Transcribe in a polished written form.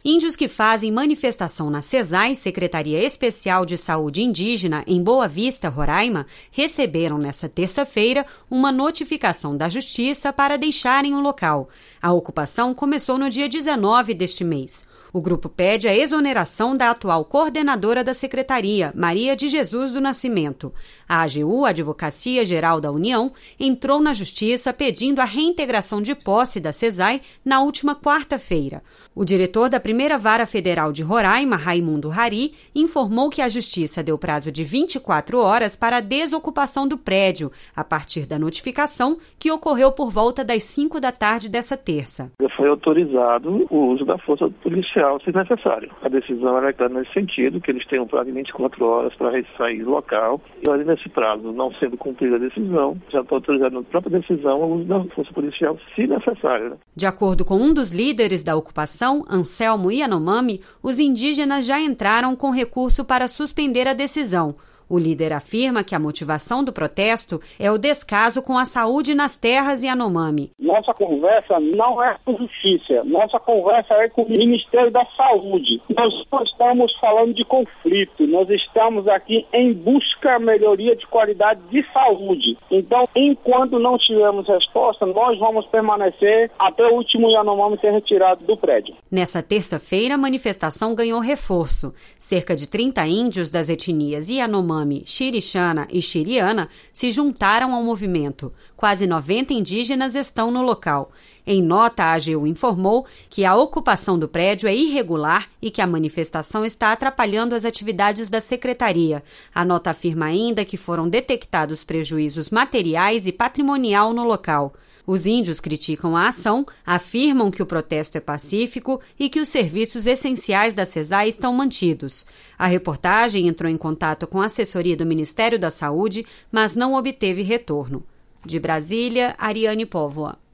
Índios que fazem manifestação na SESAI, Secretaria Especial de Saúde Indígena, em Boa Vista, Roraima, receberam nesta terça-feira uma notificação da Justiça para deixarem o local. A ocupação começou no dia 19 deste mês. O grupo pede a exoneração da atual coordenadora da Secretaria, Maria de Jesus do Nascimento. A AGU, Advocacia Geral da União, entrou na Justiça pedindo a reintegração de posse da SESAI na última quarta-feira. O diretor da Primeira Vara Federal de Roraima, Raimundo Hari, informou que a Justiça deu prazo de 24 horas para a desocupação do prédio, a partir da notificação que ocorreu por volta das 5 da tarde dessa terça. Foi autorizado o uso da força policial, se necessário. A decisão está nesse sentido, que eles têm um prazo de 24 horas para sair do local. E além desse prazo, não sendo cumprida a decisão, já está autorizado na própria decisão o uso da força policial, se necessário. De acordo com um dos líderes da ocupação, Anselmo Yanomami, os indígenas já entraram com recurso para suspender a decisão. O líder afirma que a motivação do protesto é o descaso com a saúde nas terras Yanomami. Nossa conversa não é com justiça, nossa conversa é com o Ministério da Saúde. Nós não estamos falando de conflito, nós estamos aqui em busca da melhoria de qualidade de saúde. Então, enquanto não tivermos resposta, nós vamos permanecer até o último Yanomami ser retirado do prédio. Nessa terça-feira, a manifestação ganhou reforço. Cerca de 30 índios das etnias Yanomami, Xirixana e Xiriana se juntaram ao movimento. Quase 90 indígenas estão no local. Em nota, a AGU informou que a ocupação do prédio é irregular e que a manifestação está atrapalhando as atividades da secretaria. A nota afirma ainda que foram detectados prejuízos materiais e patrimonial no local. Os índios criticam a ação, afirmam que o protesto é pacífico e que os serviços essenciais da SESAI estão mantidos. A reportagem entrou em contato com a assessoria do Ministério da Saúde, mas não obteve retorno. De Brasília, Ariane Póvoa.